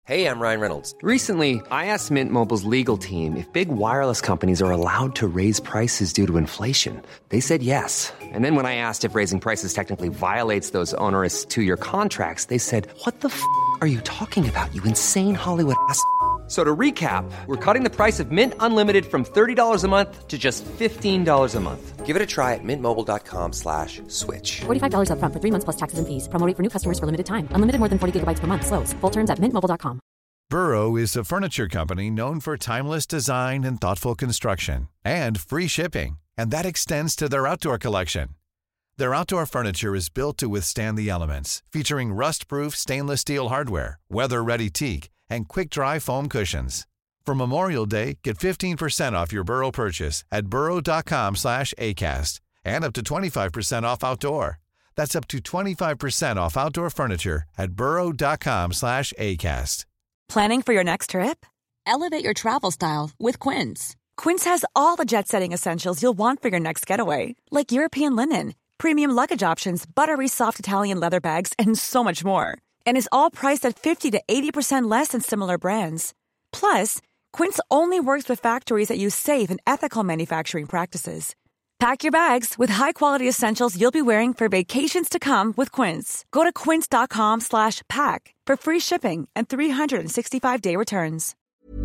Hey, I'm Ryan Reynolds. Recently, I asked Mint Mobile's legal team if big wireless companies are allowed to raise prices due to inflation. They said yes. And then when I asked if raising prices technically violates those onerous two-year contracts, they said, "What the are you talking about, you insane Hollywood ass?" So to recap, we're cutting the price of Mint Unlimited from $30 a month to just $15 a month. Give it a try at mintmobile.com/switch. $45 up front for 3 months plus taxes and fees. Promo rate for new customers for limited time. Unlimited more than 40 gigabytes per month. Slows full terms at mintmobile.com. Burrow is a furniture company known for timeless design and thoughtful construction, and free shipping, and that extends to their outdoor collection. Their outdoor furniture is built to withstand the elements, featuring rust-proof stainless steel hardware, weather-ready teak, and quick-dry foam cushions. For Memorial Day, get 15% off your Burrow purchase at burrow.com/acast, and up to 25% off outdoor. That's up to 25% off outdoor furniture at burrow.com/acast. Planning for your next trip? Elevate your travel style with Quince. Quince has all the jet-setting essentials you'll want for your next getaway, like European linen, premium luggage options, buttery soft Italian leather bags, and so much more. And is all priced at 50 to 80% less than similar brands. Plus, Quince only works with factories that use safe and ethical manufacturing practices. Pack your bags with high-quality essentials you'll be wearing for vacations to come with Quince. Go to quince.com/pack for free shipping and 365-day returns.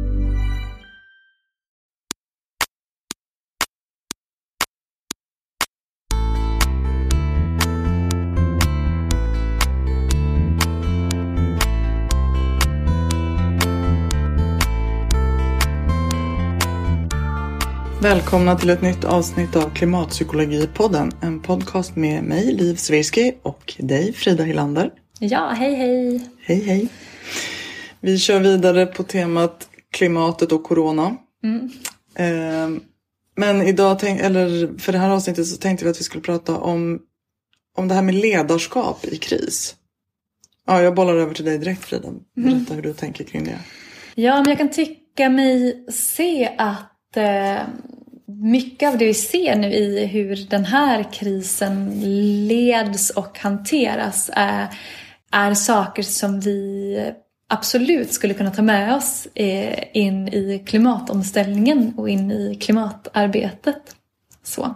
Välkomna till ett nytt avsnitt av Klimatpsykologi-podden. En podcast med mig, Liv Svirsky, och dig, Frida Hylander. Ja, hej hej. Hej hej. Vi kör vidare på temat klimatet och corona. Men idag, för det här avsnittet så tänkte vi att vi skulle prata om det här med ledarskap i kris. Ja, jag bollar över till dig direkt, Frida. Berätta hur du tänker kring det. Ja, men jag kan tycka mig se att mycket av det vi ser nu i hur den här krisen leds och hanteras är saker som vi absolut skulle kunna ta med oss in i klimatomställningen och in i klimatarbetet. Så.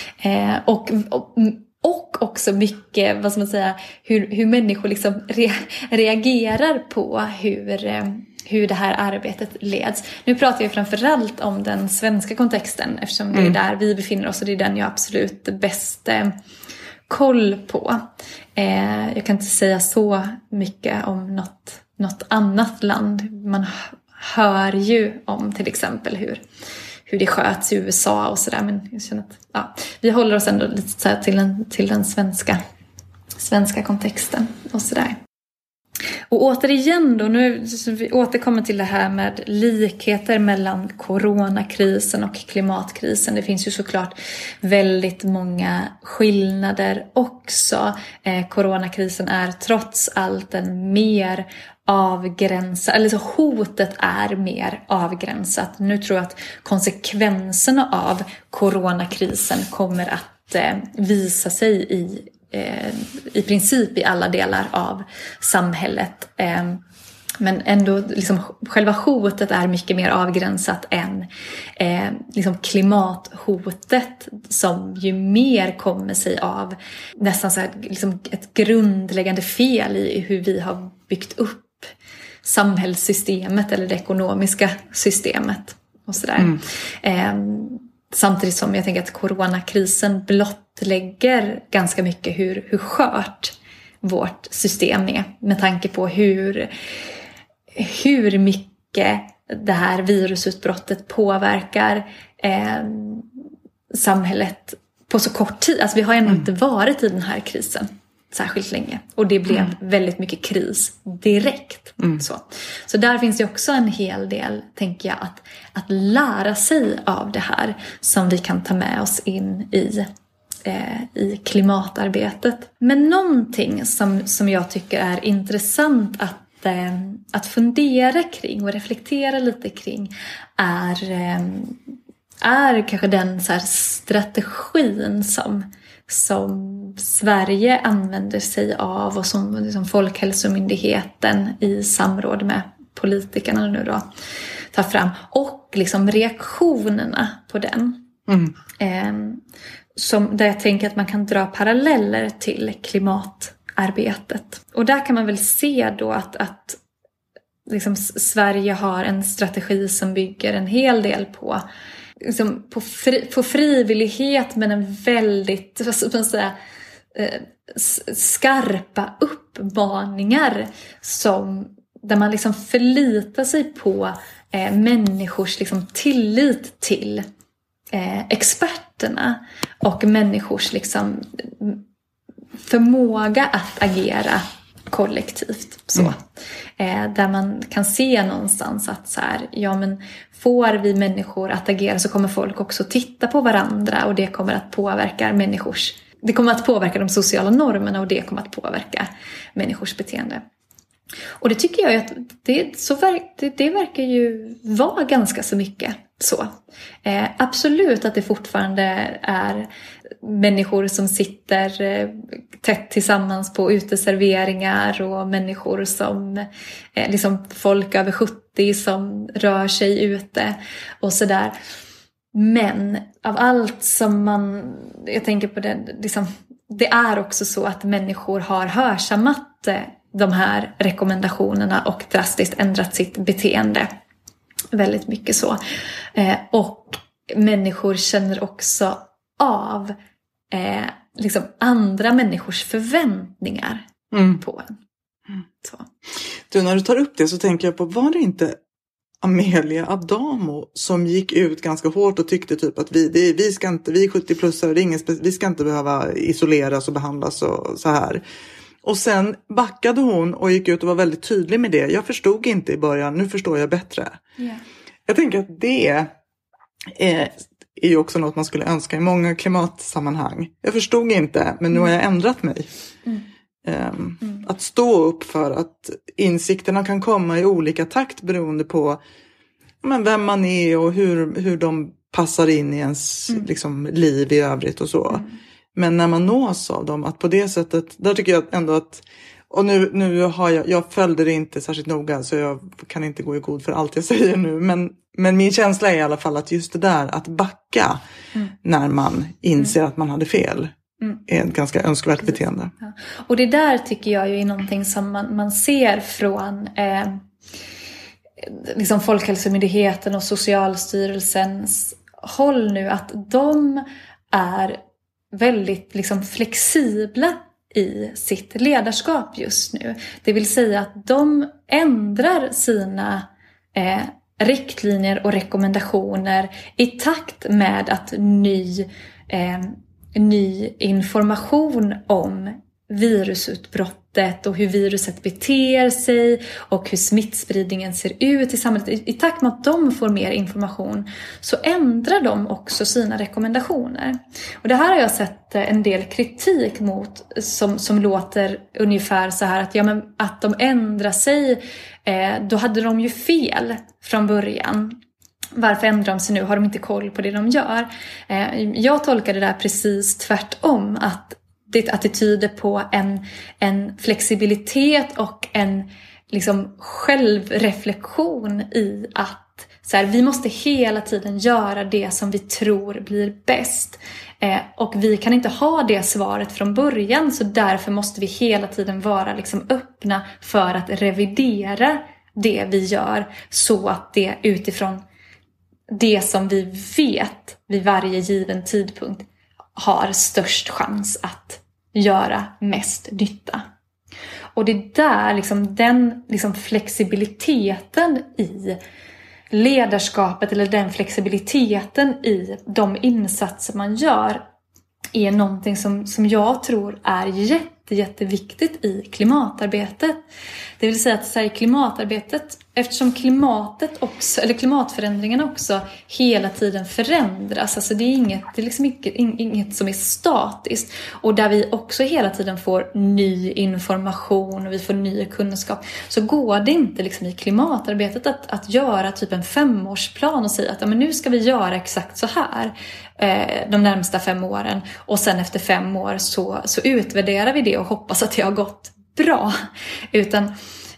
Och också mycket, vad ska man säga, hur människor liksom reagerar på hur det här arbetet leds. Nu pratar jag framförallt om den svenska kontexten, eftersom det är där vi befinner oss och det är den jag absolut bäst koll på. Jag kan inte säga så mycket om något annat land. Man hör ju om till exempel hur det sköts i USA och sådär, men jag känner att vi håller oss ändå lite så här till den svenska kontexten och sådär. Och återigen då, nu vi återkommer till det här med likheter mellan coronakrisen och klimatkrisen. Det finns ju såklart väldigt många skillnader också. Coronakrisen är trots allt en mer avgränsad, eller så hotet är mer avgränsat. Nu tror jag att konsekvenserna av coronakrisen kommer att visa sig i princip i alla delar av samhället. Men ändå liksom, själva hotet är mycket mer avgränsat än liksom klimathotet, som ju mer kommer sig av nästan så här, liksom ett grundläggande fel i hur vi har byggt upp samhällssystemet eller det ekonomiska systemet och sådär. Samtidigt som jag tänker att coronakrisen blottlägger ganska mycket hur skört vårt system är, med tanke på hur mycket det här virusutbrottet påverkar samhället på så kort tid. Alltså vi har ännu inte varit i den här krisen särskilt länge. Och det blev väldigt mycket kris direkt. Så där finns det också en hel del, tänker jag, att lära sig av det här som vi kan ta med oss in i klimatarbetet. Men någonting som jag tycker är intressant att fundera kring och reflektera lite kring är kanske den så här strategin som Sverige använder sig av och som liksom Folkhälsomyndigheten i samråd med politikerna nu då tar fram. Och liksom reaktionerna på den. Där jag tänker att man kan dra paralleller till klimatarbetet. Och där kan man väl se då att liksom Sverige har en strategi som bygger en hel del på, liksom på frivillighet, men en väldigt, vad ska man säga, skarpa uppmaningar där man liksom förlitar sig på människors liksom tillit till experterna och människors liksom förmåga att agera kollektivt. Så. Där man kan se någonstans att så här, ja, men får vi människor att agera så kommer folk också titta på varandra, och det kommer att påverka det kommer att påverka de sociala normerna, och det kommer att påverka människors beteende. Och det tycker jag att det verkar ju vara ganska så mycket så. Absolut att det fortfarande är människor som sitter tätt tillsammans på uteserveringar, och människor som liksom folk över 70 som rör sig ute och sådär. Men av allt som jag tänker på det, liksom, det är också så att människor har hörsammat de här rekommendationerna och drastiskt ändrat sitt beteende. Väldigt mycket så. Och människor känner också av liksom andra människors förväntningar på en. Så. Du, när du tar upp det så tänker jag på, var det inte Amelia Adamo som gick ut ganska hårt och tyckte typ att vi 70-plussare, vi ska inte behöva isoleras och behandlas och så här. Och sen backade hon och gick ut och var väldigt tydlig med det. Jag förstod inte i början, nu förstår jag bättre. Yeah. Jag tänker att det är ju också något man skulle önska i många klimatsammanhang. Jag förstod inte, men nu har jag ändrat mig. Att stå upp för att insikterna kan komma i olika takt beroende på vem man är och hur de passar in i ens liksom, liv i övrigt och så. Men när man nås av dem, att på det sättet, där tycker jag ändå att, och nu har jag följde det inte särskilt noga, så jag kan inte gå i god för allt jag säger nu, men min känsla är i alla fall att just det där, att backa när man inser att man hade fel, är ett ganska önskvärt beteende. Ja. Och det där tycker jag ju är någonting som man ser från liksom Folkhälsomyndigheten och Socialstyrelsens håll nu, att de är väldigt liksom flexibla i sitt ledarskap just nu. Det vill säga att de ändrar sina riktlinjer och rekommendationer i takt med att ny information om virusutbrottet och hur viruset beter sig och hur smittspridningen ser ut i samhället. I takt med att de får mer information så ändrar de också sina rekommendationer. Och det här har jag sett en del kritik mot som låter ungefär så här att de ändrar sig, då hade de ju fel från början. Varför ändrar de sig nu? Har de inte koll på det de gör? Jag tolkar det där precis tvärtom, att det attityder på en flexibilitet och en liksom självreflektion i att så här, vi måste hela tiden göra det som vi tror blir bäst. Och vi kan inte ha det svaret från början, så därför måste vi hela tiden vara liksom öppna för att revidera det vi gör, så att det utifrån det som vi vet vid varje given tidpunkt har störst chans att göra mest nytta. Och det där, liksom, den liksom flexibiliteten i ledarskapet, eller den flexibiliteten i de insatser man gör, är någonting som jag tror är jätteviktigt i klimatarbetet. Det vill säga att så här, i klimatarbetet, eftersom klimatet också, eller klimatförändringarna också hela tiden förändras. Alltså det är liksom inget som är statiskt. Och där vi också hela tiden får ny information och vi får ny kunskap. Så går det inte liksom i klimatarbetet att göra typ en 5-årsplan och säga att men nu ska vi göra exakt så här de närmsta 5 åren. Och sen efter 5 år så utvärderar vi det och hoppas att det har gått bra. Utan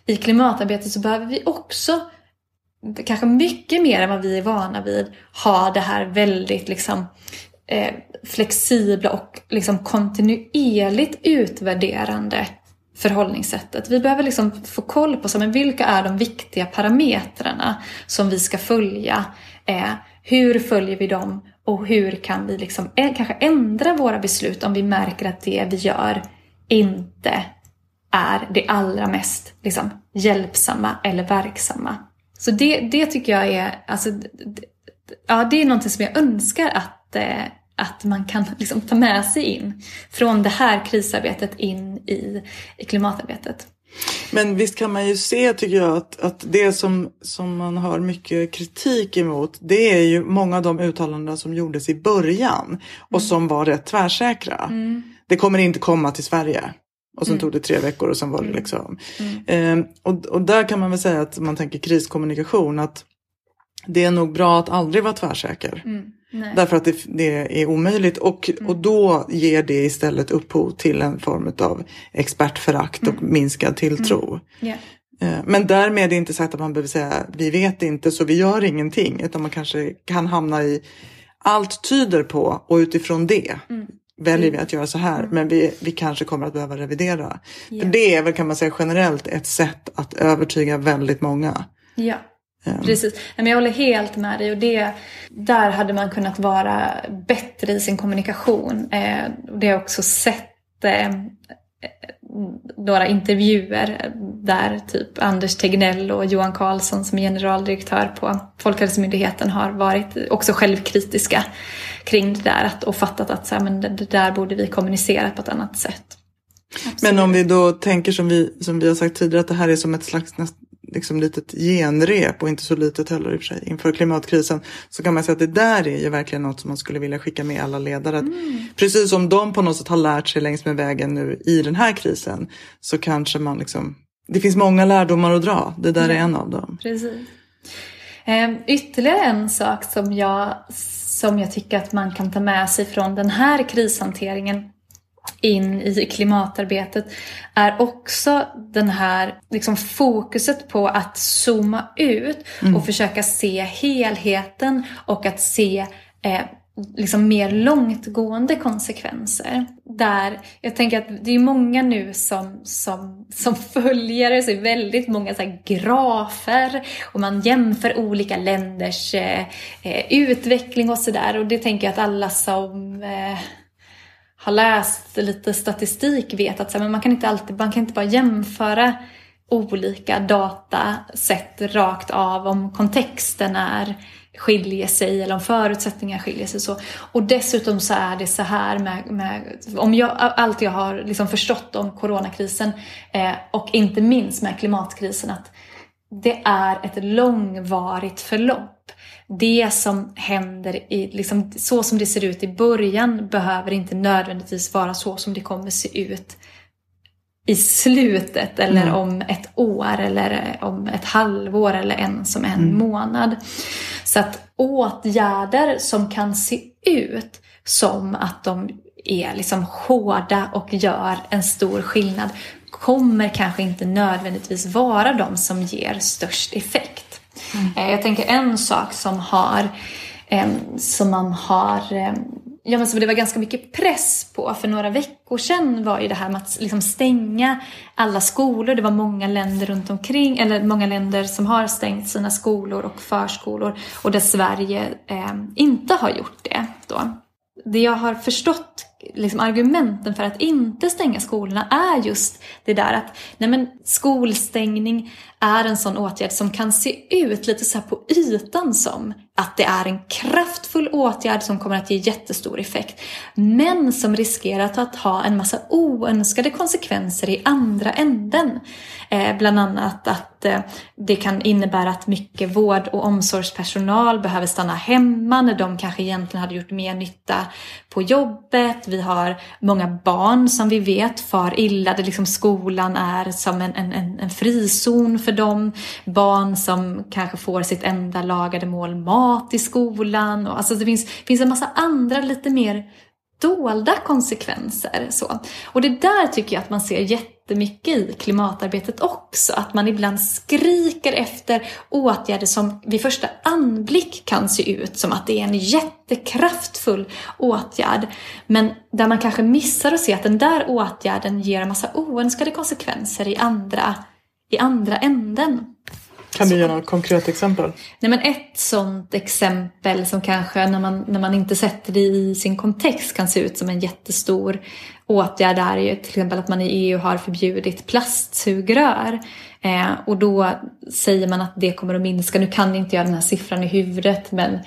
i klimatarbetet så behöver vi också, kanske mycket mer än vad vi är vana vid, ha det här väldigt liksom flexibla och liksom kontinuerligt utvärderande förhållningssättet. Vi behöver liksom få koll på men vilka är de viktiga parametrarna som vi ska följa. Hur följer vi dem och hur kan vi liksom kanske ändra våra beslut om vi märker att det vi gör inte är det allra mest liksom hjälpsamma eller verksamma. Så det tycker jag är, alltså, det är någonting som jag önskar att man kan liksom ta med sig in från det här krisarbetet in i klimatarbetet. Men visst kan man ju se, tycker jag, att det som man har mycket kritik emot, det är ju många av de uttalanden som gjordes i början och som var rätt tvärsäkra. Det kommer inte komma till Sverige. Och sen tog det 3 veckor och sen var det liksom. Och där kan man väl säga att man tänker kriskommunikation, att det är nog bra att aldrig vara tvärsäker. Därför att det är omöjligt. Och då ger det istället upphov till en form av expertförakt och minskad tilltro. Men därmed är det inte sagt att man behöver säga vi vet inte så vi gör ingenting. Utan man kanske kan hamna i allt tyder på, och utifrån det väljer vi att göra så här. Men vi kanske kommer att behöva revidera. För det är väl, kan man säga, generellt ett sätt att övertyga väldigt många. Ja. Precis, men jag håller helt med dig, och där hade man kunnat vara bättre i sin kommunikation. Det har jag också sett några intervjuer där typ Anders Tegnell och Johan Carlsson som är generaldirektör på Folkhälsomyndigheten har varit också självkritiska kring det där och fattat att men det där borde vi kommunicera på ett annat sätt. Absolut. Men om vi då tänker som vi har sagt tidigare, att det här är som ett slags liksom litet genrep, och inte så litet heller i och för sig, inför klimatkrisen, så kan man säga att det där är ju verkligen något som man skulle vilja skicka med alla ledare. Precis som de på något sätt har lärt sig längs med vägen nu i den här krisen, så kanske man liksom, det finns många lärdomar att dra. Det där är en av dem. Precis. Ytterligare en sak som jag tycker att man kan ta med sig från den här krishanteringen in i klimatarbetet är också den här liksom fokuset på att zooma ut och försöka se helheten och att se liksom mer långtgående konsekvenser. Där jag tänker att det är många nu som följare, så är väldigt många så här grafer och man jämför olika länders utveckling och sådär, och det tänker jag att alla som har läst lite statistik vet att men man kan inte bara jämföra olika datasätt rakt av om kontexten skiljer sig eller om förutsättningar skiljer sig så. Och dessutom så är det så här med allt jag har liksom förstått om coronakrisen och inte minst med klimatkrisen, att det är ett långvarigt förlopp. Det som händer liksom, så som det ser ut i början behöver inte nödvändigtvis vara så som det kommer se ut i slutet eller om ett år eller om ett halvår eller en månad. Så att åtgärder som kan se ut som att de är liksom hårda och gör en stor skillnad kommer kanske inte nödvändigtvis vara de som ger störst effekt. Jag tänker en sak som man har så det var ganska mycket press på för några veckor sedan, var ju det här med att liksom stänga alla skolor. Det var många länder runt omkring, eller många länder som har stängt sina skolor och förskolor, och där Sverige inte har gjort det då. Det jag har förstått liksom argumenten för att inte stänga skolorna är just det där att skolstängning är en sån åtgärd som kan se ut lite så här på ytan som att det är en kraftfull åtgärd som kommer att ge jättestor effekt, men som riskerar att ha en massa oönskade konsekvenser i andra änden. Bland annat att det kan innebära att mycket vård- och omsorgspersonal behöver stanna hemma när de kanske egentligen hade gjort mer nytta på jobbet. Vi har många barn som vi vet far illa, där liksom skolan är som en frizon för dem. Barn som kanske får sitt enda lagade mål mat i skolan. Och alltså det finns en massa andra lite mer dolda konsekvenser. Så. Och det där tycker jag att man ser jättemycket i klimatarbetet också. Att man ibland skriker efter åtgärder som vid första anblick kan se ut som att det är en jättekraftfull åtgärd. Men där man kanske missar att se att den där åtgärden ger en massa oönskade konsekvenser i andra änden. Kan du ge några konkreta exempel? Nej, men ett sånt exempel som kanske när man inte sätter det i sin kontext kan se ut som en jättestor åtgärd är ju till exempel att man i EU har förbjudit plastsugrör. Och då säger man att det kommer att minska. Nu kan inte jag den här siffran i huvudet, men...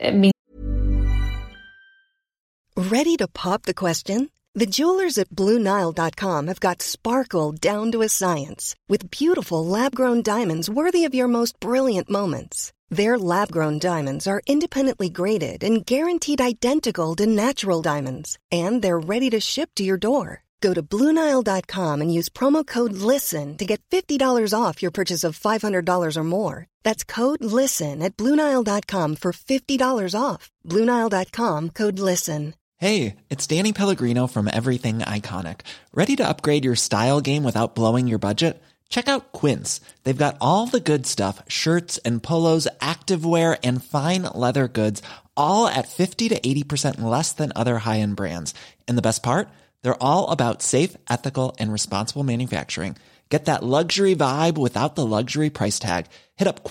Ready to pop the question? The jewelers at BlueNile.com have got sparkle down to a science with beautiful lab-grown diamonds worthy of your most brilliant moments. Their lab-grown diamonds are independently graded and guaranteed identical to natural diamonds, and they're ready to ship to your door. Go to BlueNile.com and use promo code LISTEN to get $50 off your purchase of $500 or more. That's code LISTEN at BlueNile.com for $50 off. BlueNile.com, code LISTEN. Hey, it's Danny Pellegrino from Everything Iconic. Ready to upgrade your style game without blowing your budget? Check out Quince. They've got all the good stuff, shirts and polos, activewear, and fine leather goods, all at 50 to 80% less than other high-end brands. And the best part? They're all about safe, ethical, and responsible manufacturing. Get that luxury vibe without the luxury price tag. Hit up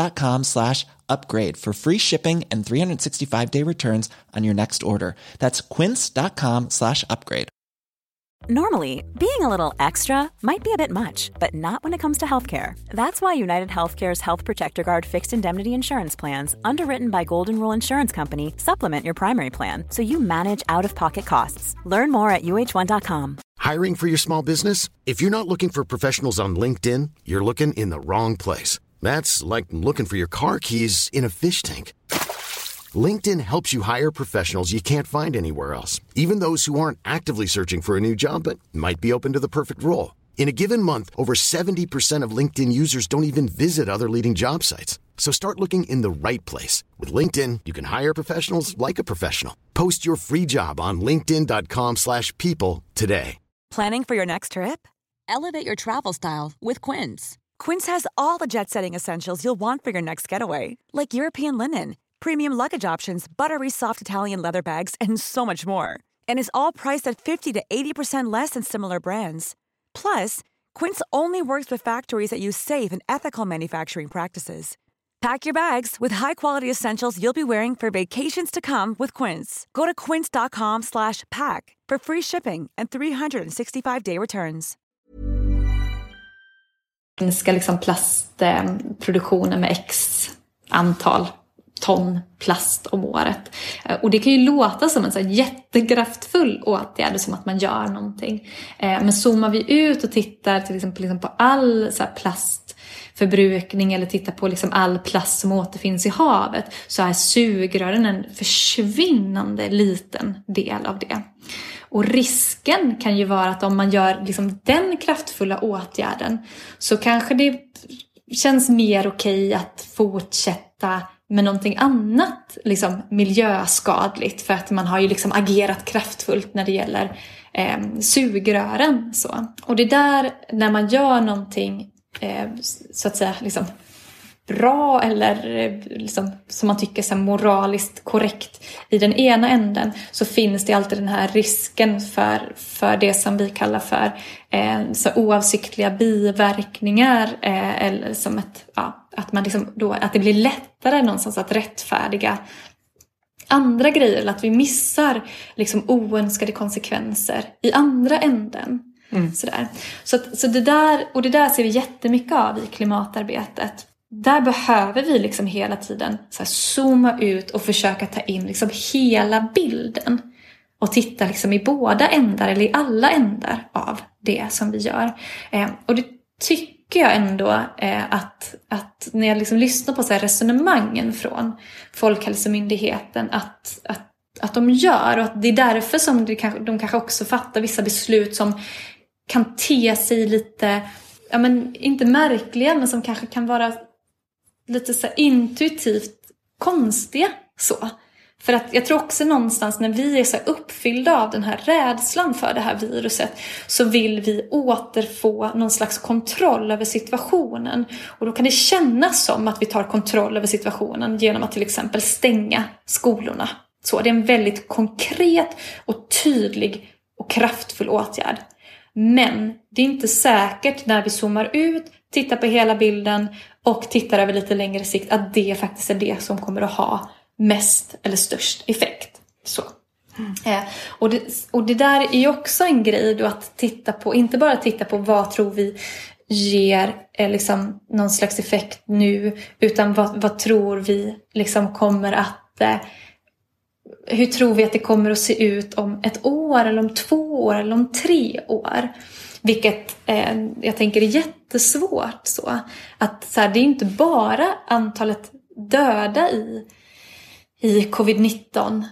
quince.com/upgrade for free shipping and 365-day returns on your next order. That's quince.com/upgrade. Normally, being a little extra might be a bit much, but not when it comes to healthcare. That's why United Healthcare's Health Protector Guard fixed indemnity insurance plans, underwritten by Golden Rule Insurance Company, supplement your primary plan so you manage out-of-pocket costs. Learn more at UH1.com. Hiring for your small business? If you're not looking for professionals on LinkedIn, you're looking in the wrong place. That's like looking for your car keys in a fish tank. LinkedIn helps you hire professionals you can't find anywhere else, even those who aren't actively searching for a new job but might be open to the perfect role. In a given month, over 70% of LinkedIn users don't even visit other leading job sites. So start looking in the right place. With LinkedIn, you can hire professionals like a professional. Post your free job on linkedin.com/people today. Planning for your next trip? Elevate your travel style with Quince. Quince has all the jet-setting essentials you'll want for your next getaway, like European linen, premium luggage options, buttery soft Italian leather bags, and so much more. And is all priced at 50 to 80% less than similar brands. Plus, Quince only works with factories that use safe and ethical manufacturing practices. Pack your bags with high-quality essentials you'll be wearing for vacations to come with Quince. Go to quince.com/pack for free shipping and 365-day returns. Minska liksom plastproduktionen med x antal ton plast om året. Och det kan ju låta som en så här jättekraftfull åtgärd, som att man gör någonting. Men zoomar vi ut och tittar till exempel på all så här plastförbrukning, eller tittar på liksom all plast som återfinns i havet, så är sugrören en försvinnande liten del av det. Och risken kan ju vara att om man gör liksom den kraftfulla åtgärden, så kanske det känns mer okej att fortsätta med någonting annat liksom miljöskadligt, för att man har ju liksom agerat kraftfullt när det gäller sugrören. Så. Och det där, när man gör någonting så att säga liksom bra, eller liksom, som man tycker är moraliskt korrekt i den ena änden, så finns det alltid den här risken för det som vi kallar för så oavsiktliga biverkningar, eller som att man liksom då, att det blir lättare någonstans att rättfärdiga andra grejer, eller att vi missar liksom oönskade konsekvenser i andra änden. Sådär. Så det där ser vi jättemycket av i klimatarbetet. Där behöver vi liksom hela tiden så här zooma ut och försöka ta in liksom hela bilden. Och titta liksom i båda ändar, eller i alla ändar av det som vi gör. Och det tycker jag ändå att när jag liksom lyssnar på så här resonemangen från Folkhälsomyndigheten, att de gör. Och att det är därför som de kanske också fattar vissa beslut som kan te sig lite, ja men inte märkliga, men som kanske kan vara lite så intuitivt konstiga så. För att jag tror också någonstans när vi är så uppfyllda av den här rädslan för det här viruset, så vill vi återfå någon slags kontroll över situationen. Och då kan det kännas som att vi tar kontroll över situationen genom att till exempel stänga skolorna. Så det är en väldigt konkret och tydlig och kraftfull åtgärd. Men det är inte säkert när vi zoomar ut, tittar på hela bilden och tittar över lite längre sikt att det faktiskt är det som kommer att ha mest eller störst effekt. Så. Och det där är ju också en grej då, att titta på, inte bara titta på vad tror vi ger liksom någon slags effekt nu, utan vad tror vi liksom kommer att hur tror vi att det kommer att se ut om 1 år eller om 2 år eller om 3 år? Vilket jag tänker är jättesvårt. Så här, det är inte bara antalet döda i covid-19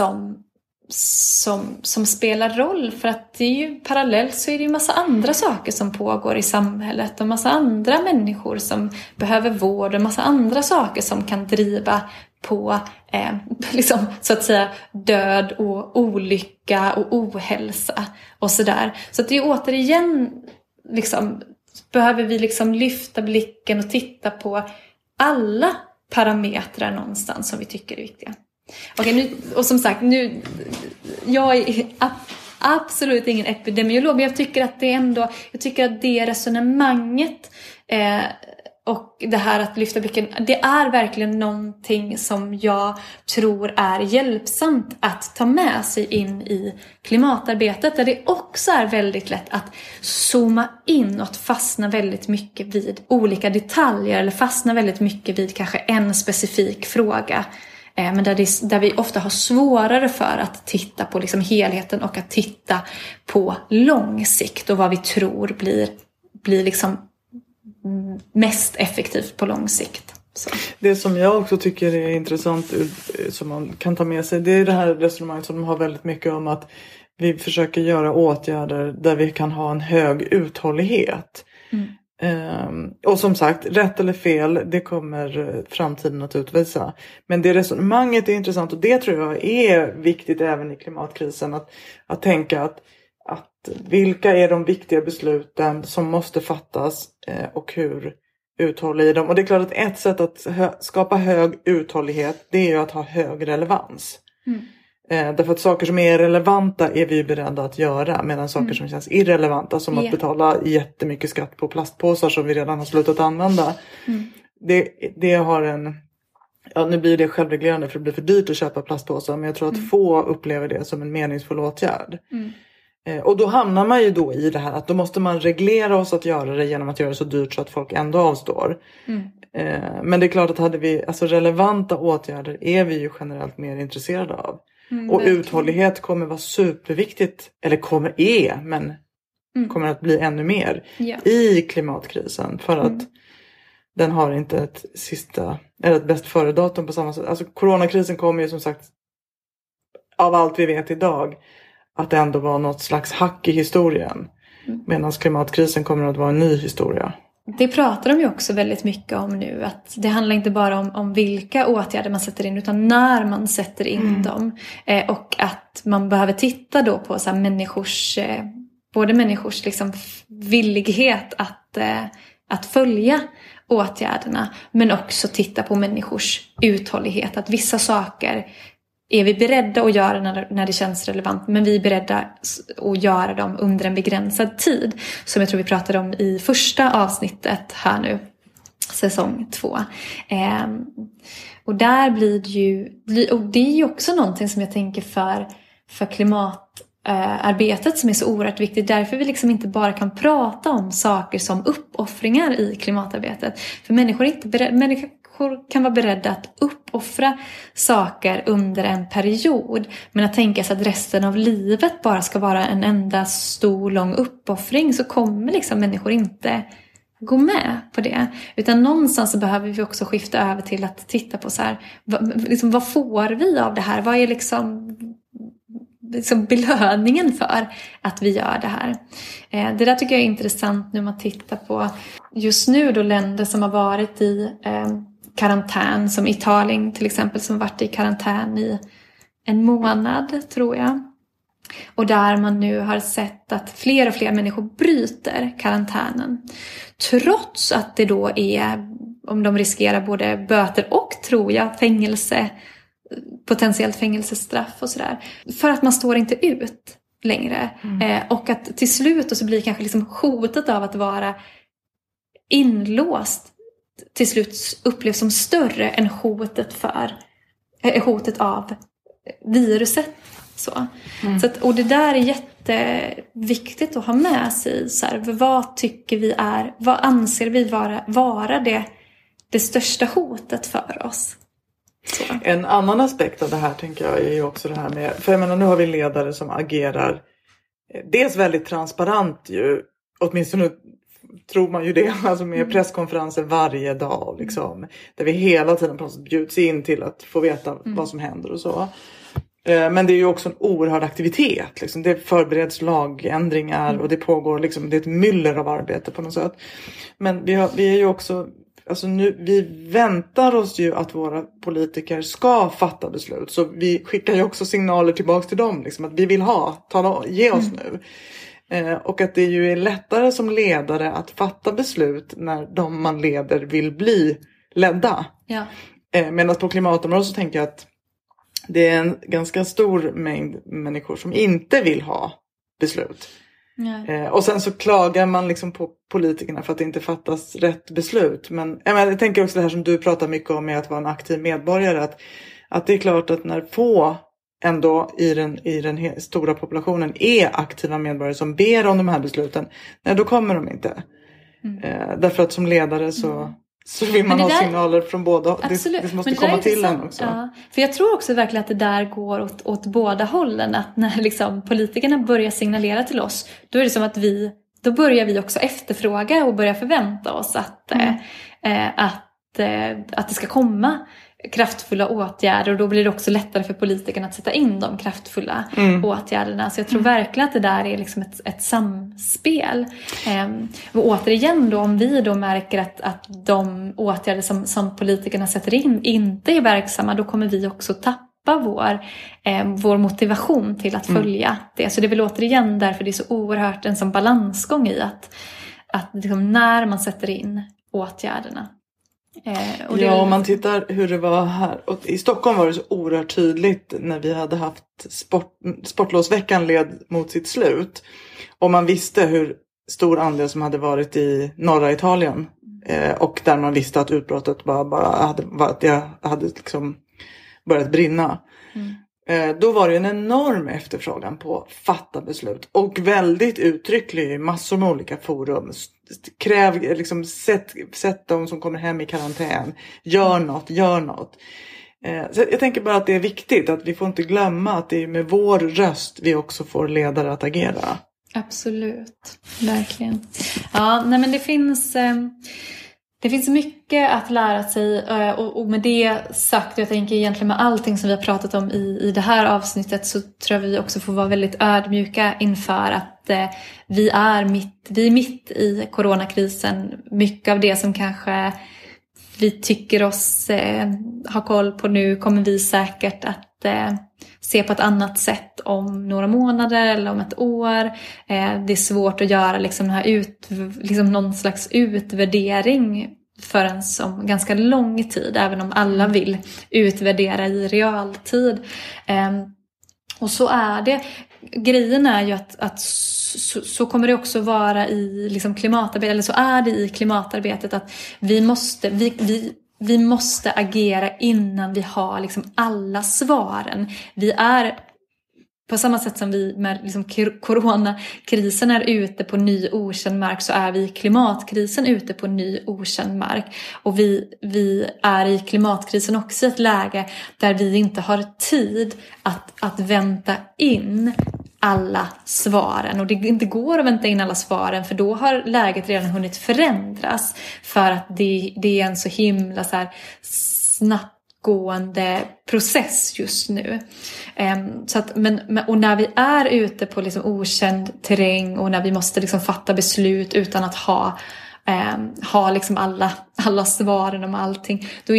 som spelar roll. För att det är ju parallellt så är det ju massa andra saker som pågår i samhället. Och massa andra människor som behöver vård. Och massa andra saker som kan driva på liksom, så att säga, död och olycka och ohälsa och sådär. Så att det är återigen liksom, behöver vi liksom lyfta blicken och titta på alla parametrar någonstans som vi tycker är viktiga. Okej, nu, och som sagt, nu, jag är absolut ingen epidemiolog, men jag tycker att det resonemanget och det här att lyfta blicken, det är verkligen någonting som jag tror är hjälpsamt att ta med sig in i klimatarbetet, där det också är väldigt lätt att zooma in och att fastna väldigt mycket vid olika detaljer, eller fastna väldigt mycket vid kanske en specifik fråga. Men där vi ofta har svårare för att titta på liksom helheten och att titta på lång sikt och vad vi tror blir liksom mest effektivt på lång sikt. Så. Det som jag också tycker är intressant som man kan ta med sig, det är det här resonemanget som de har väldigt mycket om, att vi försöker göra åtgärder där vi kan ha en hög uthållighet. Och som sagt, rätt eller fel, det kommer framtiden att utvisa. Men det resonemanget är intressant, och det tror jag är viktigt även i klimatkrisen, att tänka att vilka är de viktiga besluten som måste fattas och hur uthålliga dem. Och det är klart att ett sätt att skapa hög uthållighet, det är ju att ha hög relevans. Därför att saker som är relevanta är vi beredda att göra, medan saker som känns irrelevanta, som att betala jättemycket skatt på plastpåsar som vi redan har slutat använda, det har en, ja, nu blir det självreglerande för det blir för dyrt att köpa plastpåsar, men jag tror att få upplever det som en meningsfull åtgärd. Och då hamnar man ju då i det här att då måste man reglera oss att göra det genom att göra det så dyrt så att folk ändå avstår. Men det är klart att hade vi, alltså relevanta åtgärder är vi ju generellt mer intresserade av. Och uthållighet kommer vara superviktigt, eller kommer att bli ännu mer i klimatkrisen, för att den har inte ett sista eller ett bäst före datum på samma sätt. Alltså coronakrisen kommer ju som sagt, av allt vi vet idag, att det ändå var något slags hack i historien. Medan klimatkrisen kommer att vara en ny historia. Det pratar de ju också väldigt mycket om nu. Att det handlar inte bara om vilka åtgärder man sätter in, utan när man sätter in dem. Och att man behöver titta då på så här både människors liksom villighet att följa åtgärderna. Men också titta på människors uthållighet. Att vissa saker är vi beredda att göra när det känns relevant, men vi är beredda att göra dem under en begränsad tid, som jag tror vi pratade om i första avsnittet här nu, säsong 2. Och där blir det ju, och det är ju också någonting som jag tänker för klimatarbetet som är så oerhört viktigt. Därför vi liksom inte bara kan prata om saker som uppoffringar i klimatarbetet. För människor kan vara beredda att uppoffra saker under en period. Men att tänka sig att resten av livet bara ska vara en enda stor lång uppoffring, så kommer liksom människor inte gå med på det. Utan någonstans så behöver vi också skifta över till att titta på så här, vad får vi av det här? Vad är liksom belöningen för att vi gör det här? Det där tycker jag är intressant när man tittar på just nu då länder som har varit i karantän, som Italien till exempel, som varit i karantän i en månad tror jag. Och där man nu har sett att fler och fler människor bryter karantänen. Trots att det då är, om de riskerar både böter och, tror jag, fängelse, potentiellt fängelsestraff och sådär. För att man står inte ut längre. Och att till slut så blir kanske liksom hotet av att vara inlåst till slut upplevs som större än hotet av viruset. Så att, och det där är jätteviktigt att ha med sig. Så här, vad anser vi vara det största hotet för oss? Så. En annan aspekt av det här tänker jag är ju också det här med, för jag menar, nu har vi ledare som agerar dels väldigt transparent ju, åtminstone tror man ju det, alltså med presskonferenser varje dag liksom, där vi hela tiden bjuds in till att få veta vad som händer och så. Men det är ju också en oerhörd aktivitet liksom. Det förbereds lagändringar och det pågår liksom, det är ett myller av arbete på något sätt. Men vi är ju också, alltså nu, vi väntar oss ju att våra politiker ska fatta beslut. Så vi skickar ju också signaler tillbaka till dem liksom, att vi vill ge oss nu. Och att det ju är lättare som ledare att fatta beslut när de man leder vill bli ledda. Ja. Medan på klimatområdet så tänker jag att det är en ganska stor mängd människor som inte vill ha beslut. Och sen så klagar man liksom på politikerna för att det inte fattas rätt beslut. Men jag tänker också det här som du pratar mycket om med att vara en aktiv medborgare. Att det är klart att när få ändå i den stora populationen är aktiva medborgare som ber om de här besluten. Nej, då kommer de inte. Därför att som ledare så vill man ha signaler från båda. Det måste komma till en också. Ja. För jag tror också verkligen att det där går åt båda hållen. Att när liksom politikerna börjar signalera till oss, då är det som att då börjar vi också efterfråga och börja förvänta oss att det ska komma kraftfulla åtgärder, och då blir det också lättare för politikerna att sätta in de kraftfulla åtgärderna. Så jag tror verkligen att det där är liksom ett samspel. Och återigen då, om vi då märker att de åtgärder som politikerna sätter in inte är verksamma, då kommer vi också tappa vår motivation till att följa det. Så det är väl återigen därför det är så oerhört en sån balansgång i att liksom när man sätter in åtgärderna. Om man tittar hur det var här. Och i Stockholm var det så oerhört tydligt när vi hade haft sportlovsveckan led mot sitt slut. Och man visste hur stor andel som hade varit i norra Italien. Och där man visste att utbrottet bara hade liksom börjat brinna. Då var det en enorm efterfrågan på fatta beslut. Och väldigt uttrycklig i massor med olika forum. Sätt de som kommer hem i karantän. Gör något. Så jag tänker bara att det är viktigt. Att vi får inte glömma att det är med vår röst vi också får ledare att agera. Absolut, verkligen. Ja, nej men det finns mycket att lära sig, och med det sagt, jag tänker egentligen med allting som vi har pratat om i det här avsnittet, så tror jag vi också får vara väldigt ödmjuka inför att vi är mitt i coronakrisen. Mycket av det som kanske vi tycker oss ha koll på nu kommer vi säkert att se på ett annat sätt om några månader eller om ett år. Det är svårt att göra liksom någon slags utvärdering förrän som ganska lång tid, även om alla vill utvärdera i realtid. Och så är det. Grejen är ju att så kommer det också vara i liksom klimatarbetet, eller så är det i klimatarbetet, att vi måste agera innan vi har liksom alla svaren. Vi är på samma sätt som vi med liksom coronakrisen är ute på ny okänd mark, så är vi i klimatkrisen ute på ny okänd mark. Och vi är i klimatkrisen också i ett läge där vi inte har tid att vänta in alla svaren. Och det inte går att vänta in alla svaren, för då har läget redan hunnit förändras. För att det är en så himla så här snabbgående process just nu. Så att, och när vi är ute på liksom okänd terräng, och när vi måste liksom fatta beslut utan att ha liksom alla svaren om allting, då är det ju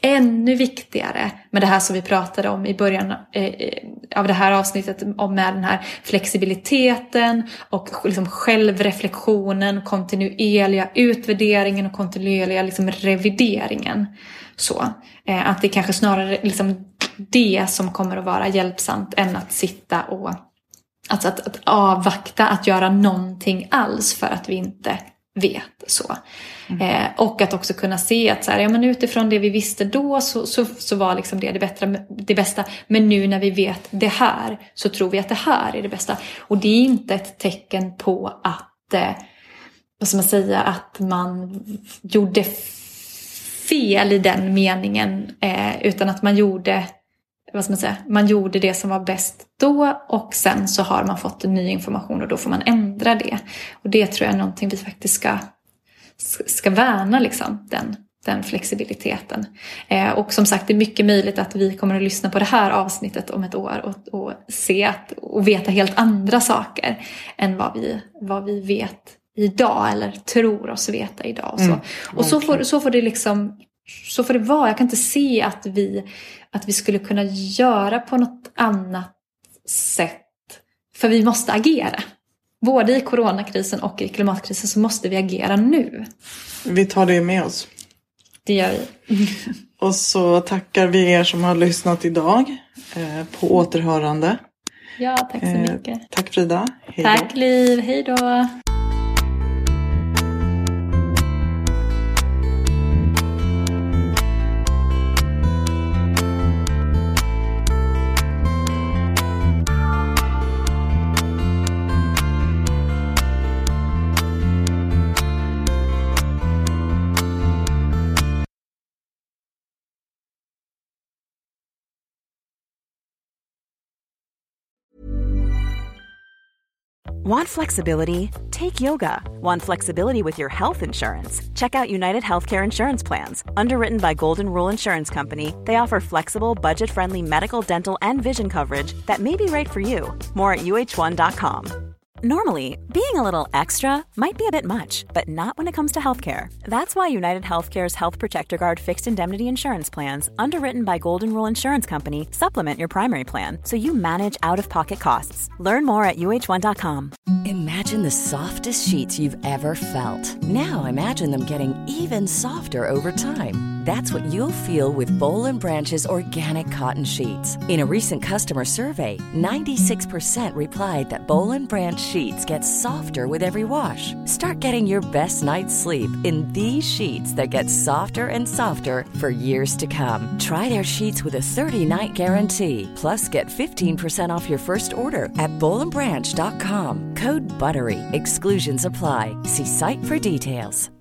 ännu viktigare med det här som vi pratade om i början av det här avsnittet, om med den här flexibiliteten och liksom självreflektionen, kontinuerliga utvärderingen och kontinuerliga liksom revideringen. Så att det kanske snarare liksom det som kommer att vara hjälpsamt än att sitta och att avvakta att göra någonting alls för att vi inte vet så. Och att också kunna se att så här, ja, men utifrån det vi visste då så var liksom det bästa. Men nu när vi vet det här så tror vi att det här är det bästa. Och det är inte ett tecken på att vad ska man säga, att man gjorde fel i den meningen, utan att man gjorde, vad ska man säga, man gjorde det som var bäst då, och sen så har man fått ny information och då får man ändra det. Och det tror jag är någonting vi faktiskt ska värna, liksom, den flexibiliteten. Och som sagt, det är mycket möjligt att vi kommer att lyssna på det här avsnittet om ett år och se och veta helt andra saker än vad vi vet idag eller tror oss veta idag. Och så, och så får det liksom, så får det vara. Jag kan inte se att vi skulle kunna göra på något annat sätt. För vi måste agera. Både i coronakrisen och i klimatkrisen så måste vi agera nu. Vi tar det med oss. Det gör vi. Och så tackar vi er som har lyssnat idag. På återhörande. Ja, tack så mycket. Tack Frida. Hej tack då. Liv. Hej då. Want flexibility? Take yoga. Want flexibility with your health insurance? Check out United Healthcare Insurance Plans. Underwritten by Golden Rule Insurance Company, they offer flexible, budget-friendly medical, dental, and vision coverage that may be right for you. More at UH1.com. Normally, being a little extra might be a bit much, but not when it comes to healthcare. That's why United Healthcare's Health Protector Guard fixed indemnity insurance plans, underwritten by Golden Rule Insurance Company, supplement your primary plan so you manage out-of-pocket costs. Learn more at UH1.com. Imagine the softest sheets you've ever felt. Now imagine them getting even softer over time. That's what you'll feel with Boll & Branch's organic cotton sheets. In a recent customer survey, 96% replied that Boll & Branch sheets get softer with every wash. Start getting your best night's sleep in these sheets that get softer and softer for years to come. Try their sheets with a 30-night guarantee. Plus, get 15% off your first order at bollandbranch.com. Code BUTTERY. Exclusions apply. See site for details.